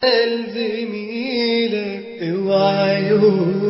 الزميلة وعيون.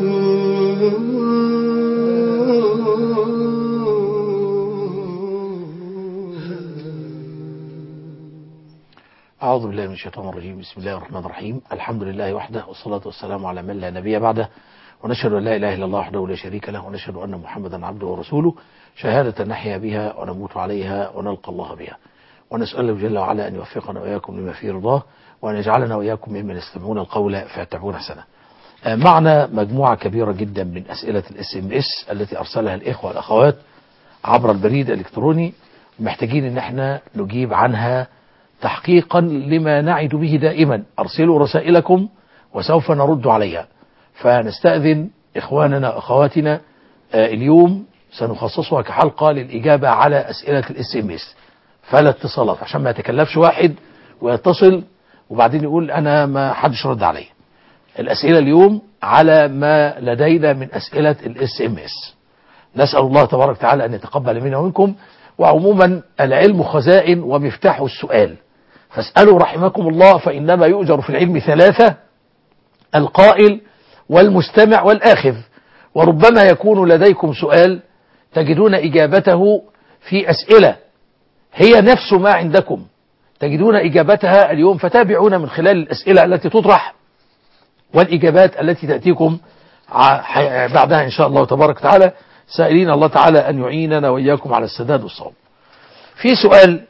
أعوذ بالله من الشيطان الرجيم. بسم الله الرحمن الرحيم. الحمد لله وحده والصلاة والسلام على من لا نبي بعده، ونشهد أن لا إله إلا الله وحده لا شريك له، ونشهد أن محمدا عبده ورسوله، شهادة نحيا بها ونموت عليها ونلقى الله بها، ونسأله جل وعلا أن يوفقنا وإياكم لما فيه رضاه، وأن يجعلنا وإياكم ممن يستمعون القول فيتبعون أحسنه. معنا مجموعة كبيرة جدا من أسئلة الSMS التي أرسلها الإخوة والأخوات عبر البريد الإلكتروني، محتاجين أن احنا نجيب عنها تحقيقا لما نعد به دائما: أرسلوا رسائلكم وسوف نرد عليها. فنستأذن إخواننا أخواتنا اليوم سنخصصها كحلقة للإجابة على أسئلة الSMS، فلا اتصالات عشان ما يتكلفش واحد ويتصل وبعدين يقول أنا ما حدش رد علي. الأسئلة اليوم على ما لدينا من أسئلة الSMS. نسأل الله تبارك وتعالى أن يتقبل منا ومنكم. وعموما العلم خزائن ومفتاح السؤال، فاسألوا رحمكم الله، فإنما يؤجر في العلم ثلاثة: القائل والمستمع والآخذ. وربما يكون لديكم سؤال تجدون إجابته في أسئلة هي نفس ما عندكم تجدون إجابتها اليوم، فتابعونا من خلال الأسئلة التي تطرح والإجابات التي تأتيكم بعدها إن شاء الله تبارك وتعالى، سائلين الله تعالى أن يعيننا وإياكم على السداد والصواب. في سؤال: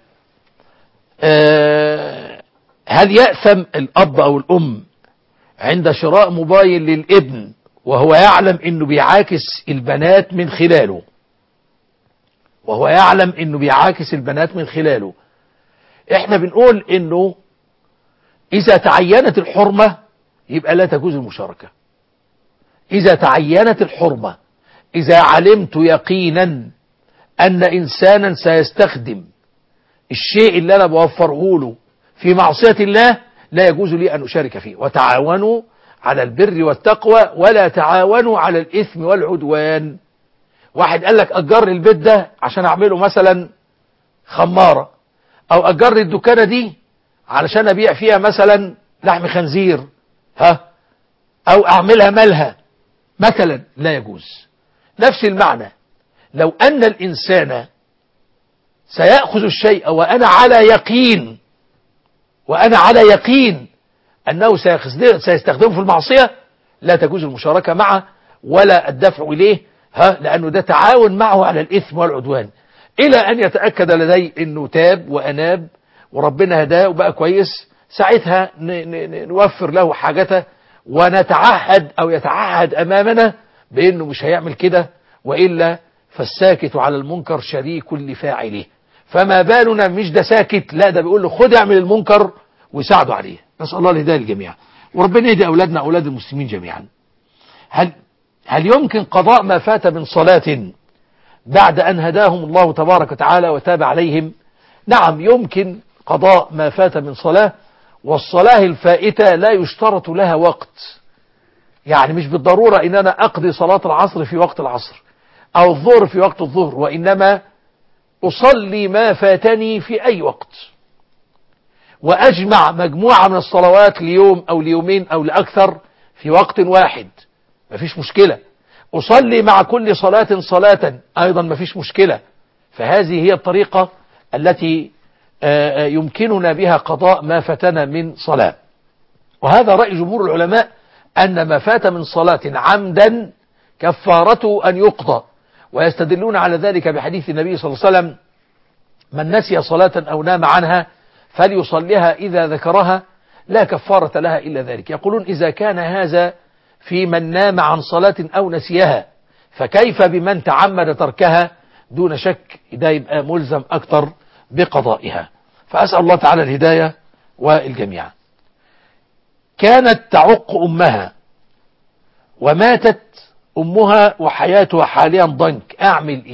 هل يأثم الأب أو الأم عند شراء موبايل للابن وهو يعلم أنه بيعاكس البنات من خلاله؟ احنا بنقول أنه إذا تعينت الحرمة يبقى لا تجوز المشاركة. إذا تعينت الحرمة، إذا علمت يقينا أن إنسانا سيستخدم الشيء اللي أنا بوفره له في معصية الله، لا يجوز لي أن أشارك فيه. وتعاونوا على البر والتقوى ولا تعاونوا على الإثم والعدوان. واحد قال لك أجر البيت ده عشان أعمله مثلا خمارة، أو أجر الدكانة دي علشان أبيع فيها مثلا لحم خنزير، أو أعملها ملهى مثلا، لا يجوز. نفس المعنى لو أن الإنسان سيأخذ الشيء وأنا على يقين أنه سيستخدمه في المعصية، لا تجوز المشاركة معه ولا الدفع إليه، لأنه ده تعاون معه على الإثم والعدوان، إلى أن يتأكد لدي أنه تاب وأناب وربنا هداه وبقى كويس. ساعتها نوفر له حاجته ونتعهد أو يتعهد أمامنا بأنه مش هيعمل كده، وإلا فالساكت على المنكر شريك لفاعله. فما بالنا مش ده ساكت، لا ده بيقول له خد اعمل المنكر ويساعده عليه. نسأل الله الهداية للجميع، وربنا يهدي أولادنا أولاد المسلمين جميعا. هل يمكن قضاء ما فات من صلاة بعد أن هداهم الله تبارك وتعالى وتاب عليهم؟ نعم، يمكن قضاء ما فات من صلاة، والصلاة الفائتة لا يشترط لها وقت. يعني مش بالضرورة إن أنا أقضي صلاة العصر في وقت العصر أو الظهر في وقت الظهر، وإنما أصلي ما فاتني في أي وقت، وأجمع مجموعة من الصلوات ليوم أو ليومين أو لأكثر في وقت واحد، مفيش مشكلة. أصلي مع كل صلاة صلاة أيضا مفيش مشكلة. فهذه هي الطريقة التي يمكننا بها قضاء ما فاتنا من صلاة. وهذا رأي جمهور العلماء أن ما فات من صلاة عمدا كفارته أن يقضى، ويستدلون على ذلك بحديث النبي صلى الله عليه وسلم: من نسي صلاة أو نام عنها فليصليها إذا ذكرها لا كفارة لها إلا ذلك. يقولون إذا كان هذا في من نام عن صلاة أو نسيها، فكيف بمن تعمد تركها؟ دون شك ده يبقى ملزم أكثر بقضائها. فأسأل الله تعالى الهداية والجميع. كانت تعق أمها وماتت أمها وحياتها حاليا ضنك، أعمل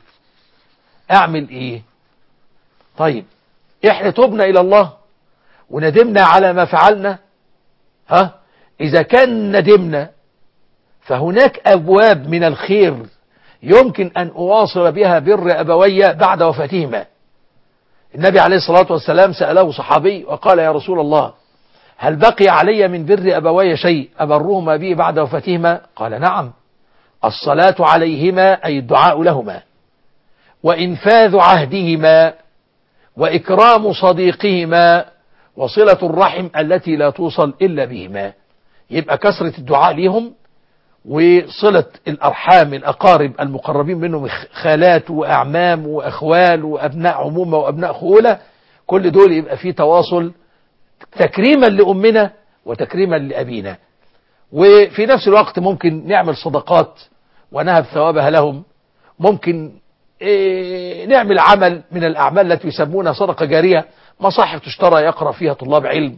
إيه؟ طيب إحنا تبنا إلى الله وندمنا على ما فعلنا، إذا كان ندمنا فهناك أبواب من الخير يمكن أن أواصل بها بر أبوي بعد وفاتهما. النبي عليه الصلاة والسلام سأله صحابي وقال: يا رسول الله، هل بقي علي من بر أبوي شيء أبرهما به بعد وفاتهما؟ قال نعم، الصلاة عليهما أي الدعاء لهما، وإنفاذ عهدهما، وإكرام صديقهما، وصلة الرحم التي لا توصل إلا بهما. يبقى كثرة الدعاء لهم، وصلة الأرحام الأقارب المقربين منهم، خالات وأعمام وأخوال وأبناء عمومة وأبناء خولة، كل دول يبقى فيه تواصل تكريما لأمنا وتكريما لأبينا. وفي نفس الوقت ممكن نعمل صدقات ونهب ثوابها لهم، ممكن نعمل عمل من الأعمال التي يسمونها صدقة جارية، مصاحف تشترى يقرأ فيها طلاب علم،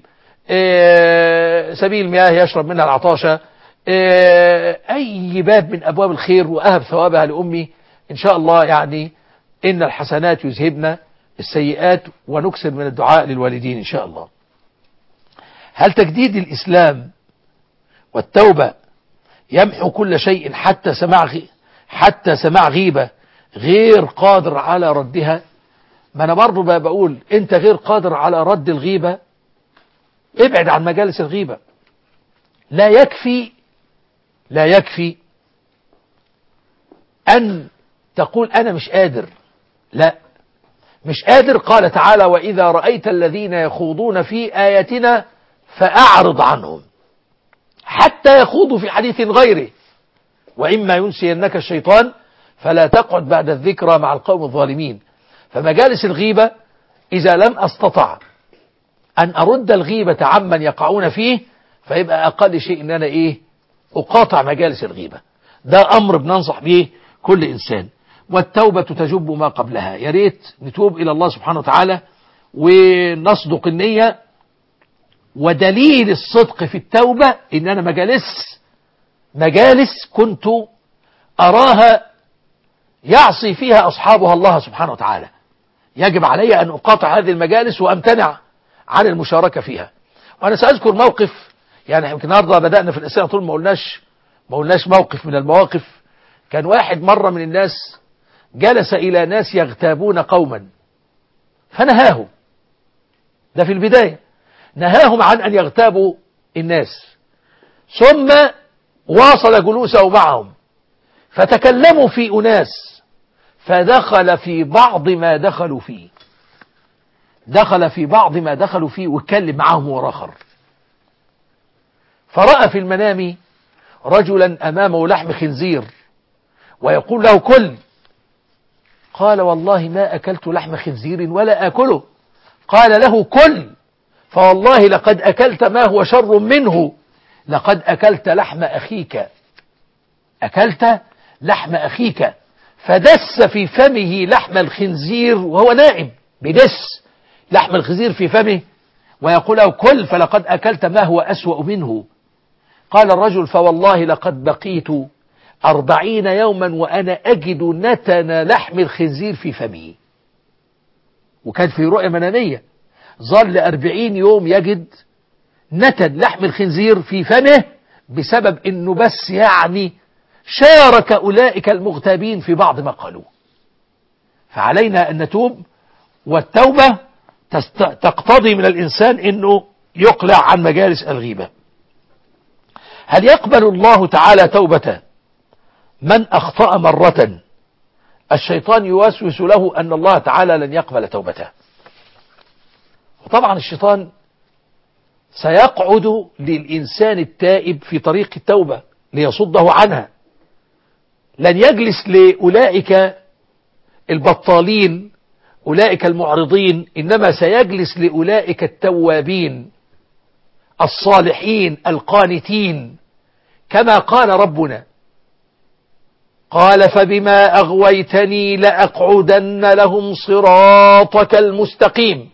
سبيل مياه يشرب منها العطاشة، أي باب من أبواب الخير وأهب ثوابها لأمي إن شاء الله. يعني إن الحسنات يذهبن السيئات، ونكسر من الدعاء للوالدين إن شاء الله. هل تجديد الإسلام والتوبة يمحو كل شيء حتى سماع غيبة غير قادر على ردها؟ ما أنا برضو بقول أنت غير قادر على رد الغيبة، ابعد عن مجالس الغيبة. لا يكفي أن تقول أنا مش قادر، لا مش قادر. قال تعالى وإذا رأيت الذين يخوضون في آياتنا فأعرض عنهم حتى يخوضوا في حديث غيره، وإما ينسينك الشيطان فلا تقعد بعد الذكرى مع القوم الظالمين. فمجالس الغيبة إذا لم أستطع أن أرد الغيبة عمن يقعون فيه، فيبقى أقل شيء إن أنا أقاطع مجالس الغيبة. ده أمر بننصح به كل إنسان. والتوبة تجب ما قبلها. يا ريت نتوب إلى الله سبحانه وتعالى ونصدق النية. ودليل الصدق في التوبة إن أنا مجالس كنت أراها يعصي فيها أصحابها الله سبحانه وتعالى، يجب علي أن أقاطع هذه المجالس وأمتنع عن المشاركة فيها. وأنا سأذكر موقف، يعني يمكن النهارده بدأنا في الأسئلة طول ما قلناش موقف من المواقف. كان واحد مرة من الناس جلس إلى ناس يغتابون قوما فنهاهم، ده في البداية نهاهم عن أن يغتابوا الناس، ثم واصل جلوسه معهم فتكلموا في أناس، فدخل في بعض ما دخلوا فيه واتكلم معهم وراخر. فرأى في المنام رجلا أمامه لحم خنزير ويقول له كل، قال والله ما أكلت لحم خنزير ولا آكله. قال له كل، فوالله لقد أكلت ما هو شر منه، لقد أكلت لحم أخيك. فدس في فمه لحم الخنزير وهو نائم، بدس لحم الخنزير في فمه ويقول له كل، فلقد أكلت ما هو أسوأ منه. قال الرجل فوالله لقد بقيت 40 يوما وأنا أجد نتن لحم الخنزير في فمي. وكان في رؤية منامية، ظل 40 يوم يجد نتن لحم الخنزير في فمه بسبب انه بس شارك أولئك المغتابين في بعض ما قالوه. فعلينا أن نتوب، والتوبة تقتضي من الإنسان أنه يقلع عن مجالس الغيبة. هل يقبل الله تعالى توبة من أخطأ مرة الشيطان يوسوس له أن الله تعالى لن يقبل توبته؟ وطبعا الشيطان سيقعد للإنسان التائب في طريق التوبة ليصده عنها، لن يجلس لأولئك البطالين أولئك المعرضين، إنما سيجلس لأولئك التوابين الصالحين القانتين، كما قال ربنا قال فبما أغويتني لأقعدن لهم صراطك المستقيم.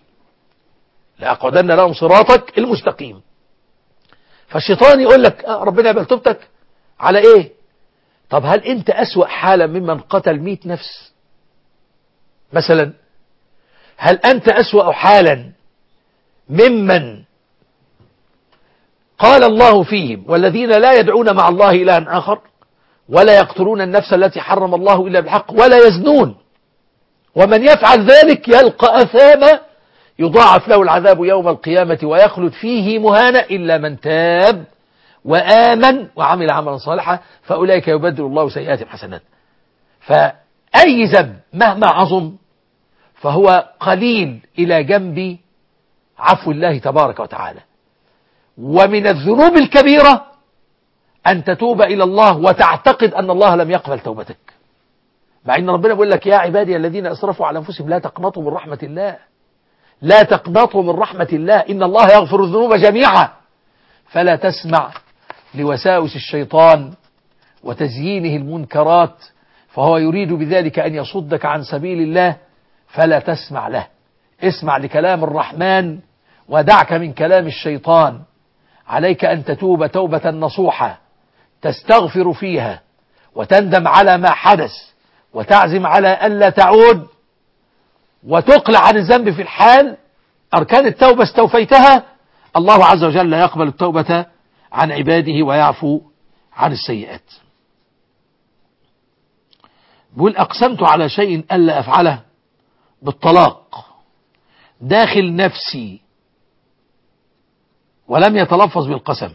فالشيطان يقول لك ربنا يقبل توبتك على ايه؟ طب هل انت أسوأ حالا ممن قتل 100 نفس مثلا؟ هل أنت أسوأ حالا ممن قال الله فيهم والذين لا يدعون مع الله إلها آخر ولا يقتلون النفس التي حرم الله إلا بالحق ولا يزنون ومن يفعل ذلك يلقى أثاما يضاعف له العذاب يوم القيامة ويخلد فيه مهانا إلا من تاب وآمن وعمل عملا صالحا فأولئك يبدل الله سيئاتهم حسنات. فأي ذنب مهما عظم فهو قليل إلى جنب عفو الله تبارك وتعالى. ومن الذنوب الكبيرة أن تتوب إلى الله وتعتقد أن الله لم يقبل توبتك، مع أن ربنا بيقول لك يا عبادي الذين أسرفوا على أنفسهم لا تقنطوا من رحمة الله، لا تقنطوا من رحمة الله، إن الله يغفر الذنوب جميعا. فلا تسمع لوساوس الشيطان وتزيينه المنكرات، فهو يريد بذلك أن يصدك عن سبيل الله، فلا تسمع له. اسمع لكلام الرحمن ودعك من كلام الشيطان. عليك أن تتوب توبة نصوحة تستغفر فيها وتندم على ما حدث وتعزم على ألا تعود وتقلع عن الذنب في الحال. أركان التوبة استوفيتها، الله عز وجل يقبل التوبة عن عباده ويعفو عن السيئات. بقول أقسمت على شيء ألا أفعله بالطلاق داخل نفسي ولم يتلفظ بالقسم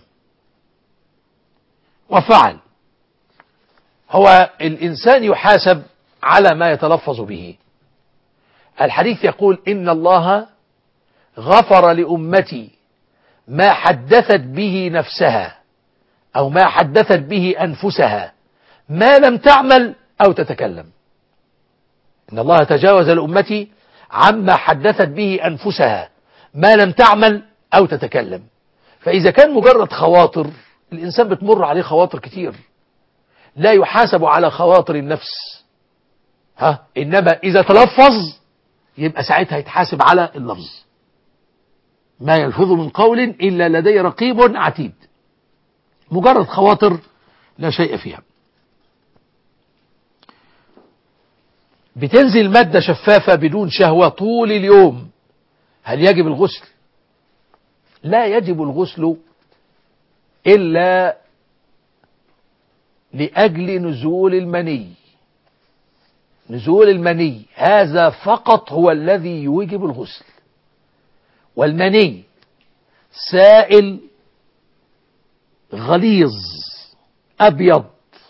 وفعل. هو الإنسان يحاسب على ما يتلفظ به. الحديث يقول إن الله غفر لأمتي ما حدثت به نفسها أو ما حدثت به أنفسها ما لم تعمل أو تتكلم. إن الله تجاوز لأمتي عما حدثت به أنفسها ما لم تعمل أو تتكلم. فإذا كان مجرد خواطر، الإنسان بتمر عليه خواطر كتير، لا يحاسب على خواطر النفس، إنما إذا تلفظ يبقى ساعتها يتحاسب على اللفظ. ما يلفظ من قول إلا لدي رقيب عتيد. مجرد خواطر لا شيء فيها. بتنزل مادة شفافة بدون شهوة طول اليوم، هل يجب الغسل؟ لا يجب الغسل إلا لأجل نزول المني. نزول المني هذا فقط هو الذي يوجب الغسل. والمني سائل غليظ أبيض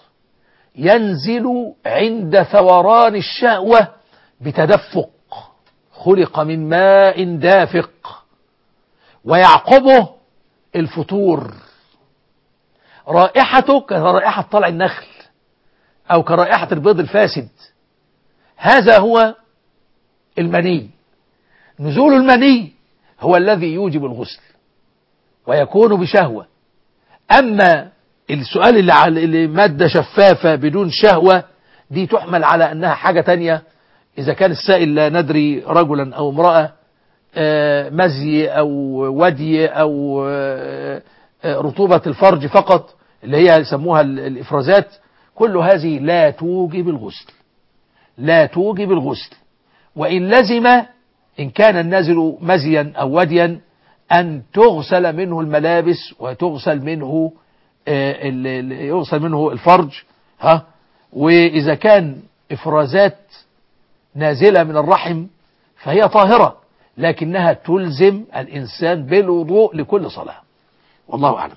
ينزل عند ثوران الشهوة بتدفق، خلق من ماء دافق، ويعقبه الفتور. رائحته كرائحة طلع النخل أو كرائحة البيض الفاسد. هذا هو المني. نزول المني هو الذي يوجب الغسل ويكون بشهوة. أما السؤال اللي مادة شفافة بدون شهوة دي تحمل على أنها حاجة تانية. إذا كان السائل لا ندري رجلا أو امرأة، مزي أو ودي أو رطوبة الفرج فقط اللي هي يسموها الإفرازات، كل هذه لا توجب الغسل، لا توجب الغسل. وإن لزم إن كان النازل مزيا أو وديا أن تغسل منه الملابس وتغسل منه يغسل منه الفرج. وإذا كان إفرازات نازلة من الرحم فهي طاهرة، لكنها تلزم الإنسان بالوضوء لكل صلاة، والله أعلم.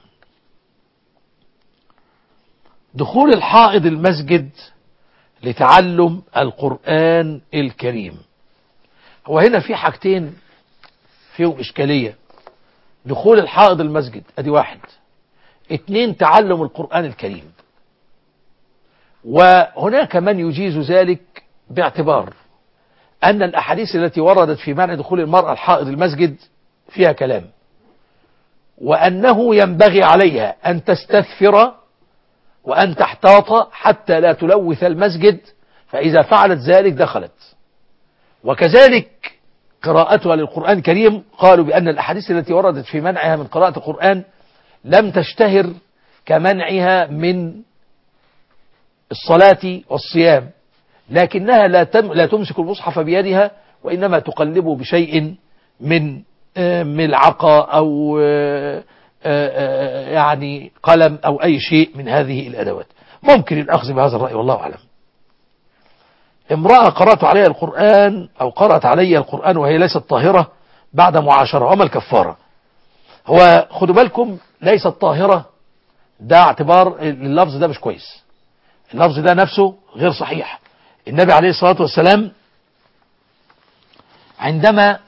دخول الحائض المسجد لتعلم القرآن الكريم. هو هنا في حاجتين فيهم إشكالية. دخول الحائض المسجد أدي واحد، 2 تعلم القرآن الكريم. وهناك من يجيز ذلك باعتبار أن الأحاديث التي وردت في منع دخول المرأة الحائض المسجد فيها كلام، وأنه ينبغي عليها أن تستثفر وأن تحتاط حتى لا تلوث المسجد، فإذا فعلت ذلك دخلت. وكذلك قراءتها للقرآن الكريم، قالوا بأن الأحاديث التي وردت في منعها من قراءة القرآن لم تشتهر كمنعها من الصلاة والصيام، لكنها لا تمسك المصحف بيدها، وإنما تقلبه بشيء من ملعقة أو يعني قلم أو أي شيء من هذه الأدوات. ممكن الأخذ بهذا الرأي، والله أعلم. امرأة قرأت عليها القرآن أو قرأت علي القرآن وهي ليست طاهرة بعد معاشرة. وما الكفارة؟ هو خدوا بالكم، ليست طاهرة، ده اعتبار اللفظ ده مش كويس، اللفظ ده نفسه غير صحيح. النبي عليه الصلاة والسلام عندما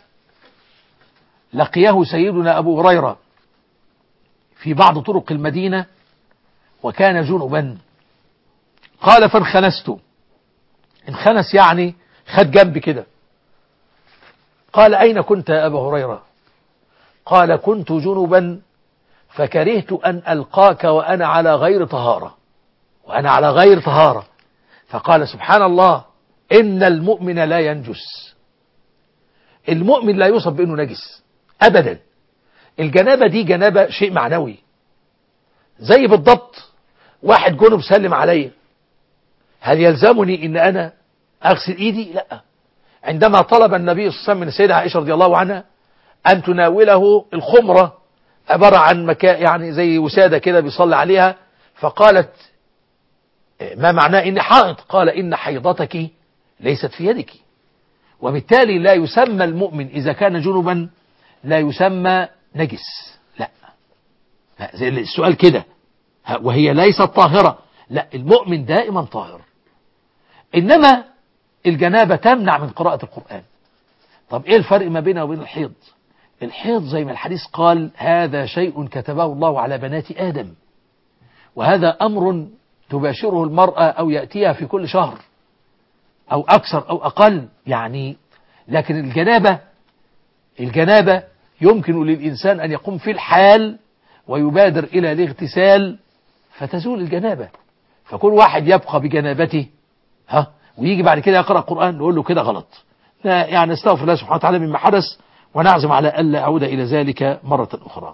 لقيه سيدنا أبو هريرة في بعض طرق المدينة وكان جنبا، قال فانخنست. انخنس يعني خد جنب كده. قال أين كنت يا أبا هريرة؟ قال كنت جنبا فكرهت أن ألقاك وأنا على غير طهارة، وأنا على غير طهارة. فقال سبحان الله، إن المؤمن لا ينجس. المؤمن لا يوصف بأنه نجس أبدا. الجنابة دي جنابة شيء معنوي، زي بالضبط واحد جنب سلم علي، هل يلزمني إن أنا أغسل إيدي؟ لا. عندما طلب النبي صلى الله عليه وسلم من السيدة عائشة رضي الله عنها أن تناوله الخمرة، عبارة عن مكان يعني زي وسادة كده بيصلي عليها، فقالت ما معناه إن حائض؟ قال إن حيضتك ليست في يدك. وبالتالي لا يسمى المؤمن إذا كان جنبا لا يسمى نجس، لا زي السؤال كده، وهي ليست طاهرة، لا، المؤمن دائما طاهر. إنما الجنابة تمنع من قراءة القرآن. طب إيه الفرق ما بينه وبين الحيض؟ الحيض زي ما الحديث قال هذا شيء كتبه الله على بنات آدم، وهذا أمر تباشره المرأة أو يأتيها في كل شهر أو أكثر أو أقل يعني. لكن الجنابة يمكن للإنسان أن يقوم في الحال ويبادر إلى الاغتسال فتزول الجنابة. فكل واحد يبقى بجنابته ويجي بعد كده يقرأ القرآن نقول له كده غلط. يعني استغفر الله سبحانه وتعالى مما حدث، ونعزم على ألا أعود إلى ذلك مرة أخرى.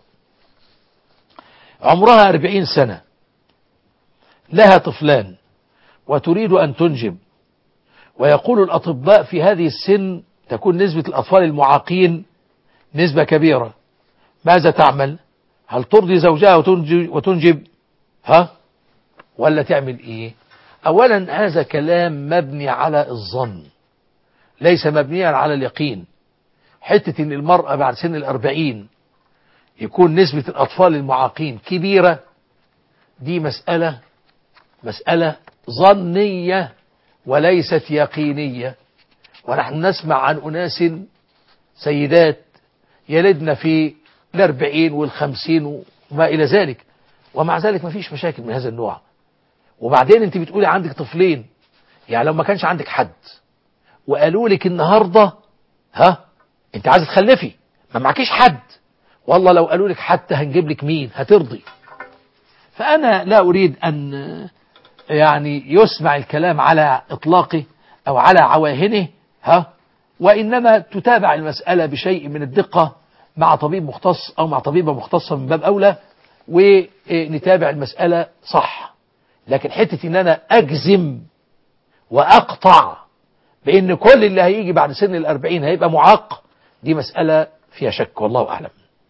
عمرها 40 سنة، لها طفلان وتريد أن تنجب، ويقول الأطباء في هذه السن تكون نسبة الأطفال المعاقين نسبة كبيرة. ماذا تعمل؟ هل ترضي زوجها وتنجب ولا تعمل إيه؟ أولا هذا كلام مبني على الظن ليس مبنيا على اليقين. حتة إن المرأة بعد سن 40 يكون نسبة الأطفال المعاقين كبيرة، دي مسألة ظنية وليست يقينية. ونحن نسمع عن أناس سيدات يلدن في 40 و50 وما إلى ذلك، ومع ذلك ما فيش مشاكل من هذا النوع. وبعدين انت بتقولي عندك طفلين، يعني لو ما كانش عندك حد وقالوا لك النهاردة انت عايزة تخلفي ما معكيش حد، والله لو قالوا لك حتى هنجيب لك مين هترضي؟ فأنا لا أريد أن يعني يسمع الكلام على إطلاقه أو على عواهنه وإنما تتابع المسألة بشيء من الدقة مع طبيب مختص أو مع طبيبة مختصة من باب أولى، ونتابع المسألة صح. لكن حتة إن أنا أجزم وأقطع بأن كل اللي هيجي بعد سن 40 هيبقى معاق، دي مسألة فيها شك والله أعلم.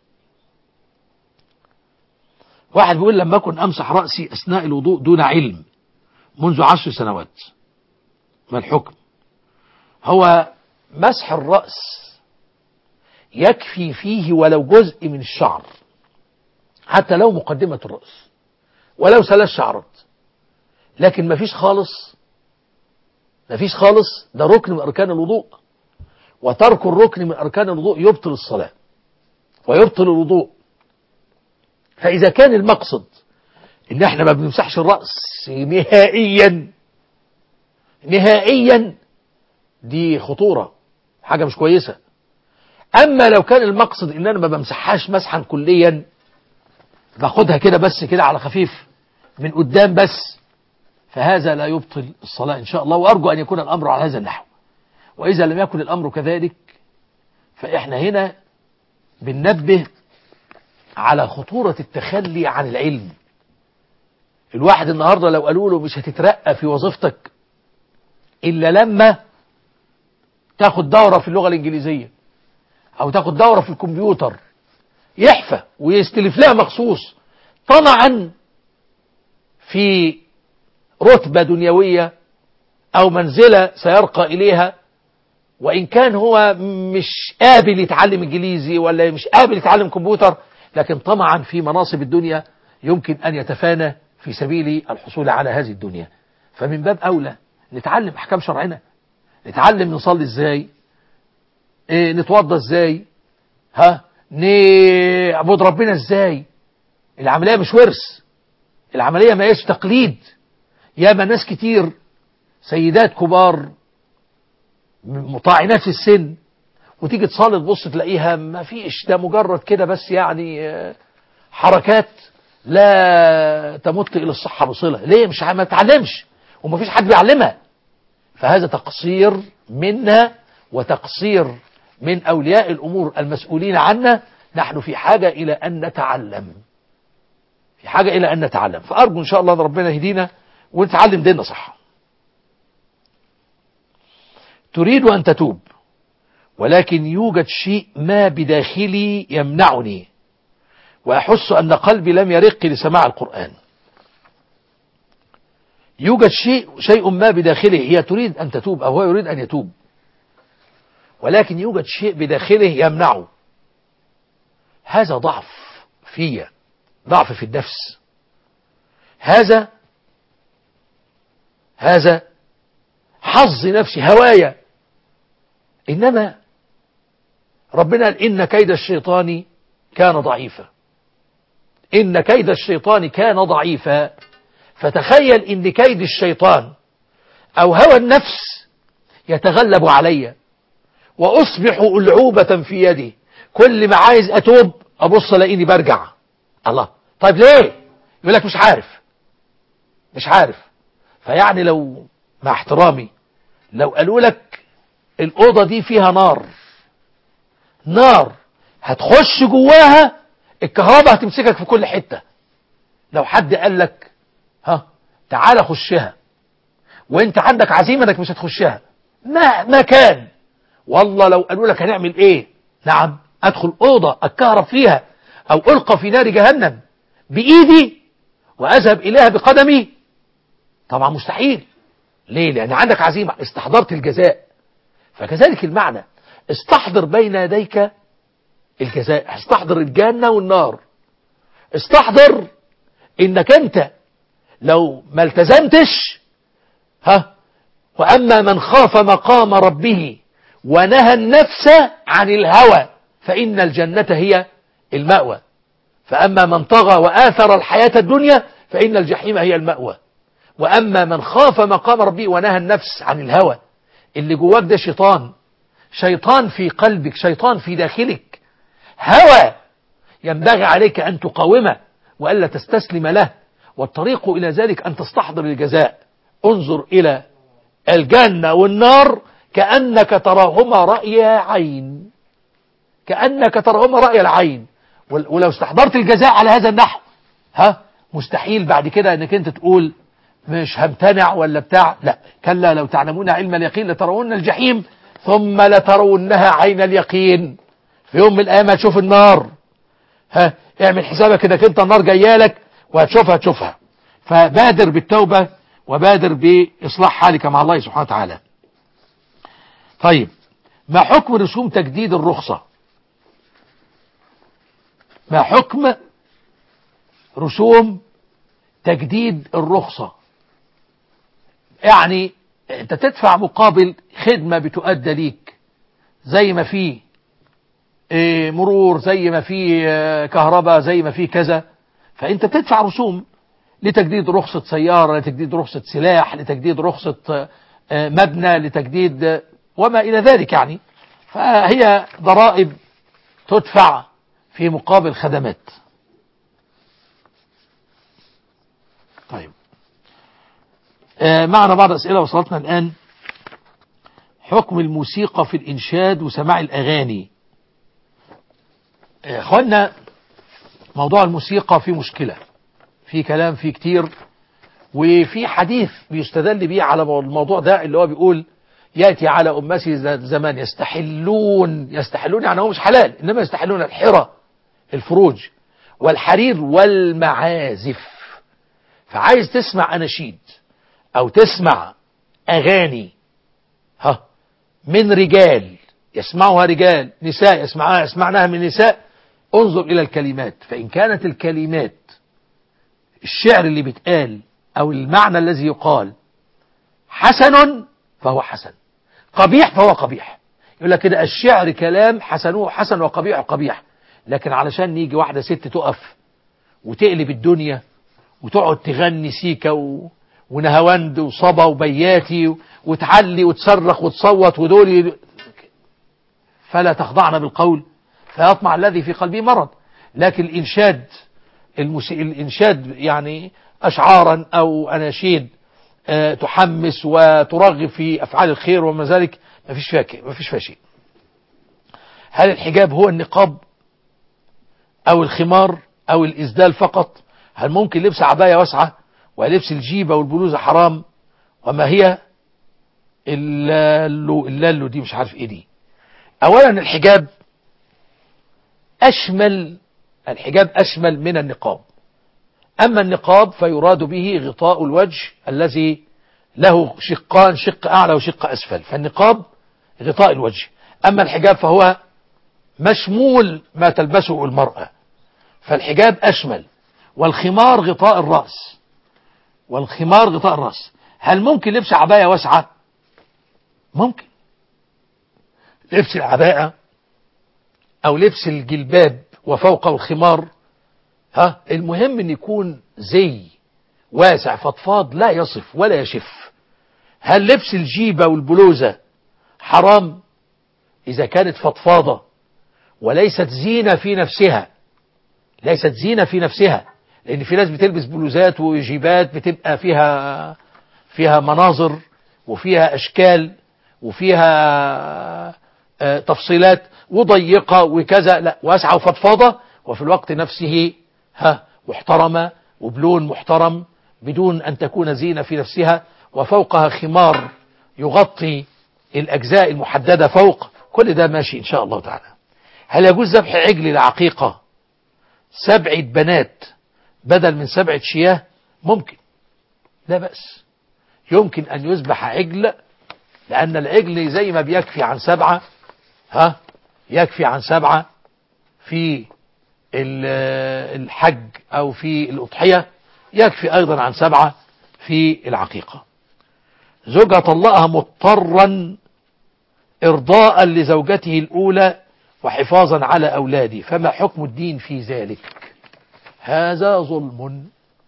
واحد بيقول لما أكن أمسح رأسي أثناء الوضوء دون علم منذ 10 سنوات، ما الحكم؟ هو مسح الرأس يكفي فيه ولو جزء من الشعر، حتى لو مقدمة الرأس ولو 3 شعرات، لكن مفيش خالص، ده ركن من أركان الوضوء، وترك الركن من أركان الوضوء يبطل الصلاة ويبطل الوضوء. فإذا كان المقصد إن احنا ما بنمسحش الرأس نهائيا دي خطورة، حاجة مش كويسة. أما لو كان المقصد إن أنا ما بمسحهاش مسحا كليا، باخدها كده بس كده على خفيف من قدام بس، فهذا لا يبطل الصلاة إن شاء الله، وأرجو أن يكون الأمر على هذا النحو. وإذا لم يكن الأمر كذلك فإحنا هنا بننبه على خطورة التخلي عن العلم. الواحد النهاردة لو قالوا له مش هتترقى في وظيفتك إلا لما تاخد دورة في اللغة الإنجليزية أو تاخد دورة في الكمبيوتر، يحفى ويستلف لها مخصوص طمعا في رتبة دنيوية أو منزلة سيرقى إليها، وإن كان هو مش قابل يتعلم إنجليزي ولا مش قابل يتعلم كمبيوتر، لكن طمعا في مناصب الدنيا يمكن أن يتفانى في سبيل الحصول على هذه الدنيا. فمن باب أولى نتعلم أحكام شرعنا، نتعلم نصلي إزاي، نتوضى إزاي، نعبد ربنا إزاي. العملية مش ورث، العملية ما هيش تقليد. ياما ناس كتير سيدات كبار مطاعنات في السن وتيجي تصلي تبص تلاقيها ما فيش، ده مجرد كده بس يعني حركات لا تمت إلى الصحة بصلة. ليه؟ مش ما تعلمش وما فيش حد بيعلمها. فهذا تقصير منا وتقصير من أولياء الأمور المسؤولين عنا. نحن في حاجة إلى أن نتعلم، في حاجة إلى أن نتعلم. فأرجو إن شاء الله ربنا يهدينا ونتعلم ديننا صح. تريد أن تتوب ولكن يوجد شيء ما بداخلي يمنعني، وأحس أن قلبي لم يرق لسماع القرآن. يوجد شيء ما بداخله، هي تريد أن تتوب أو هو يريد أن يتوب، ولكن يوجد شيء بداخله يمنعه. هذا ضعف فيا، ضعف في النفس. هذا حظ نفسي، هوايا. إنما ربنا قال إن كيد الشيطان كان ضعيفا، إن كيد الشيطان كان ضعيفا. فتخيل إن كيد الشيطان أو هوى النفس يتغلب علي وأصبح ألعوبة في يدي. كل ما عايز أتوب أبص ألاقيني برجع. الله، طيب ليه؟ يقول لك مش عارف. فيعني لو مع احترامي لو قالوا لك الأوضة دي فيها نار هتخش جواها الكهرباء هتمسكك في كل حتة. لو حد قال لك تعال خشها وانت عندك عزيمة انك مش هتخشها ما كان، والله لو قالوا لك هنعمل ايه، نعم ادخل أوضة اتكهرب فيها او القى في نار جهنم بإيدي واذهب اليها بقدمي، طبعا مستحيل. ليه؟ لان عندك عزيمة، استحضرت الجزاء. فكذلك المعنى، استحضر بين يديك الجزاء، استحضر الجنة والنار، استحضر انك انت لو ما التزمتش وأما من خاف مقام ربه ونهى النفس عن الهوى فإن الجنة هي المأوى، فأما من طغى وآثر الحياة الدنيا فإن الجحيم هي المأوى. وأما من خاف مقام ربه ونهى النفس عن الهوى، اللي جواك ده شيطان في قلبك، شيطان في داخلك، هوى ينبغي عليك أن تقاومه وألا تستسلم له. والطريق إلى ذلك أن تستحضر الجزاء. انظر إلى الجنة والنار كأنك تراهما رأي عين، كأنك تراهما رأي العين. ولو استحضرت الجزاء على هذا النحو مستحيل بعد كده انك انت تقول مش همتنع ولا بتاع. لا، كلا لو تعلمون علم اليقين لترون الجحيم ثم لترونها عين اليقين. في يوم من الايام هتشوف النار، اعمل حسابك انك انت النار جايالك وهتشوفها. فبادر بالتوبة وبادر بإصلاح حالك مع الله سبحانه وتعالى. طيب، ما حكم رسوم تجديد الرخصة؟ ما حكم رسوم تجديد الرخصة؟ يعني انت تدفع مقابل خدمة بتؤدى ليك، زي ما في مرور، زي ما في كهرباء، زي ما في كذا. فانت بتدفع رسوم لتجديد رخصة سيارة، لتجديد رخصة سلاح، لتجديد رخصة مبنى، لتجديد وما إلى ذلك. يعني فهي ضرائب تدفع في مقابل خدمات. طيب، معنا بعض أسئلة وصلتنا الآن. حكم الموسيقى في الإنشاد وسماع الأغاني. أخوانا، موضوع الموسيقى فيه مشكلة، في كلام فيه كتير، وفي حديث بيستدل بيه على الموضوع ده، اللي هو بيقول يأتي على أمتي زمان يستحلون يعني هو مش حلال، إنما يستحلون الحرى، الفروج والحرير والمعازف. فعايز تسمع أناشيد أو تسمع أغاني من رجال يسمعها رجال، نساء يسمعناها من نساء، انظر إلى الكلمات. فإن كانت الكلمات الشعر اللي بيتقال أو المعنى الذي يقال حسن فهو حسن، قبيح فهو قبيح. يقول لك كده الشعر كلام حسنه حسن وقبيح قبيح. لكن علشان نيجي واحدة ست تقف وتقلب الدنيا وتقعد تغني سيكا ونهاوند وصبا وبياتي وتعلي وتصرخ وتصوت ودول، فلا تخضعن بالقول فيطمع الذي في قلبه مرض. لكن الإنشاد يعني أشعارا أو أناشيد تحمس وترغب في أفعال الخير وما ذلك، ما فيش فيها شيء. هل الحجاب هو النقاب أو الخمار أو الإسدال فقط؟ هل ممكن لبس عباية واسعة ولبس الجيبة والبلوزة حرام؟ وما هي اللالو دي مش عارف ايه دي. اولا الحجاب اشمل من النقاب. اما النقاب فيراد به غطاء الوجه الذي له شقان، شق اعلى وشق اسفل، فالنقاب غطاء الوجه. اما الحجاب فهو مشمول ما تلبسه المرأة، فالحجاب اشمل. والخمار غطاء الرأس. هل ممكن لبس عباية واسعة؟ ممكن لبس العباءة او لبس الجلباب وفوقه الخمار. المهم ان يكون زي واسع فضفاض لا يصف ولا يشف. هل لبس الجيبة والبلوزة حرام اذا كانت فضفاضة وليست زينة في نفسها؟ لان في ناس بتلبس بلوزات وجيبات بتبقى فيها مناظر وفيها اشكال وفيها تفصيلات وضيقة وكذا، لا، واسعة وفضفاضة وفي الوقت نفسه محترمة وبلون محترم بدون أن تكون زينة في نفسها، وفوقها خمار يغطي الأجزاء المحددة فوق. كل ده ماشي إن شاء الله تعالى. هل يجوز ذبح عجل لعقيقة 7 بنات بدل من 7 شياه؟ ممكن، لا بأس، يمكن أن يذبح عجل، لأن العجل زي ما بيكفي عن 7 يكفي عن 7 في الحج أو في الأضحية، يكفي أيضا عن 7 في العقيقة. زوجها طلقها مضطرا إرضاء لزوجته الأولى وحفاظا على أولاده، فما حكم الدين في ذلك؟ هذا ظلم،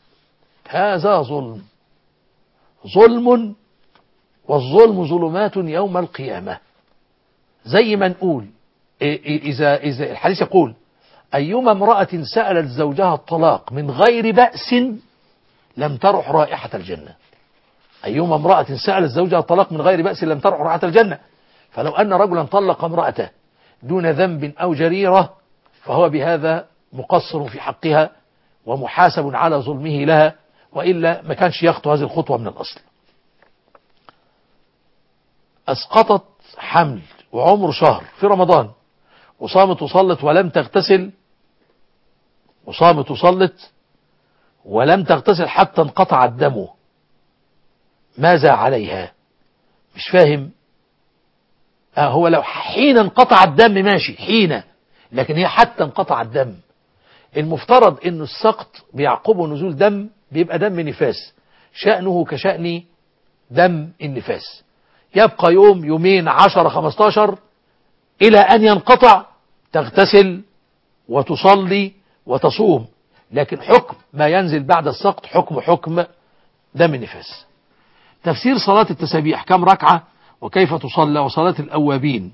والظلم ظلمات يوم القيامة. زي ما نقول إذا الحديث يقول أيما امرأة سألت زوجها الطلاق من غير بأس لم ترح رائحة الجنة. أيما امرأة سألت زوجها الطلاق من غير بأس لم ترح رائحة الجنة. فلو أن رجلا طلق امرأته دون ذنب أو جريرة فهو بهذا مقصر في حقها ومحاسب على ظلمه لها، وإلا ما كانش يخطو هذه الخطوة من الأصل. أسقطت حمل وعمر شهر في رمضان وصامت وصلت ولم تغتسل حتى انقطع الدم، ماذا عليها؟ مش فاهم. هو لو حين انقطع الدم ماشي، حين، لكن هي حتى انقطع الدم. المفترض انه السقط بيعقبه نزول دم، بيبقى دم نفاس، شأنه كشأن دم النفاس، يبقى يوم يومين 10 15 إلى أن ينقطع، تغتسل وتصلي وتصوم. لكن حكم ما ينزل بعد السقط حكم دم النفاس. تفسير صلاة التسابيح، كم ركعة وكيف تصلى؟ وصلاة الأوابين.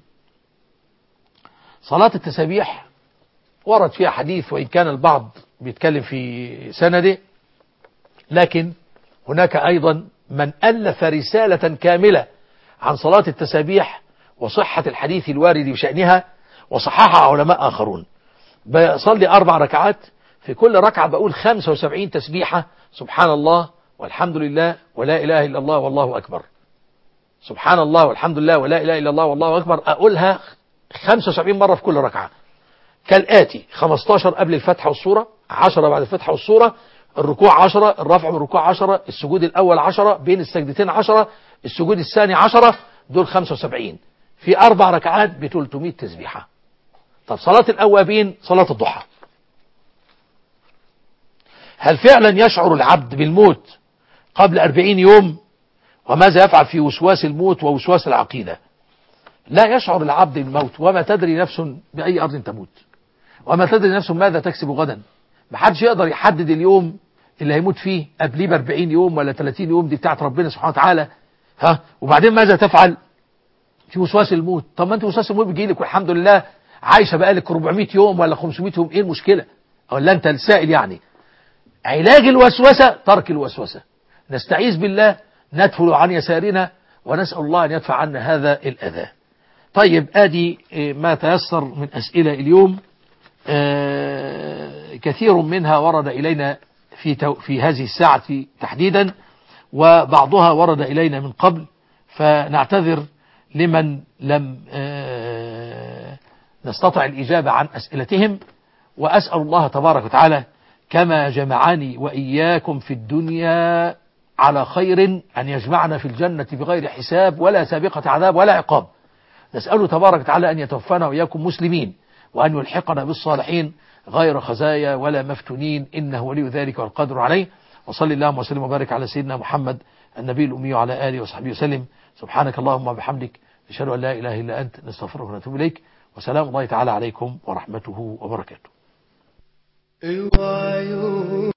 صلاة التسابيح ورد فيها حديث، وإن كان البعض بيتكلم في سنده، لكن هناك أيضا من ألف رسالة كاملة عن صلاة التسابيح وصحة الحديث الوارد بشأنها، وصححها علماء آخرون. بصلي 4 ركعات، في كل ركعة بقول 75 تسبيحة، سبحان الله والحمد لله ولا إله إلا الله والله أكبر. سبحان الله والحمد لله ولا إله إلا الله والله أكبر، أقولها 75 مرة في كل ركعة كالآتي: 15 قبل الفتحة والسورة، 10 بعد الفتحة والسورة، الركوع 10، الرفع من الركوع 10، السجود الأول 10، بين السجدتين 10، السجود الثاني 10، دول 75 في 4 ركعات ب 300 تسبيحة. طب صلاة الأوابين صلاة الضحى، هل فعلا يشعر العبد بالموت قبل 40 يوم؟ وماذا يفعل في وسواس الموت ووسواس العقيدة؟ لا يشعر العبد بالموت، وما تدري نفس بأي أرض تموت، وما تدري نفس ماذا تكسب غدا. محدش يقدر يحدد اليوم اللي هيموت فيه، قبليه ب 40 يوم ولا 30 يوم، دي بتاعت ربنا سبحانه وتعالى. وبعدين ماذا تفعل في وسواس الموت؟ طب ما انت وسواس الموت بيجيلك والحمد لله عايشه بقالك 400 يوم ولا 500 يوم، ايه المشكله؟ ولا انت السائل يعني؟ علاج الوسوسه ترك الوسوسه، نستعيذ بالله، ندفل عن يسارنا ونسال الله ان يدفع عنا هذا الاذى. طيب ادي ما تيسر من اسئله اليوم، كثير منها ورد الينا في هذه الساعه تحديدا، وبعضها ورد الينا من قبل، فنعتذر لمن لم نستطع الإجابة عن أسئلتهم. وأسأل الله تبارك وتعالى كما جمعني وإياكم في الدنيا على خير أن يجمعنا في الجنة بغير حساب ولا سابقة عذاب ولا عقاب. نسأله تبارك وتعالى أن يتوفانا وإياكم مسلمين، وأن يلحقنا بالصالحين غير خزايا ولا مفتونين، إنه ولي ذلك والقادر عليه. وصلى اللهم وسلم وبارك على سيدنا محمد النبي الأمي وعلى آله وصحبه وسلم. سبحانك اللهم وبحمدك، نشهد أن لا إله إلا أنت، نستغفرك ونتوب إليك، وسلام الله تعالى عليكم ورحمته وبركاته.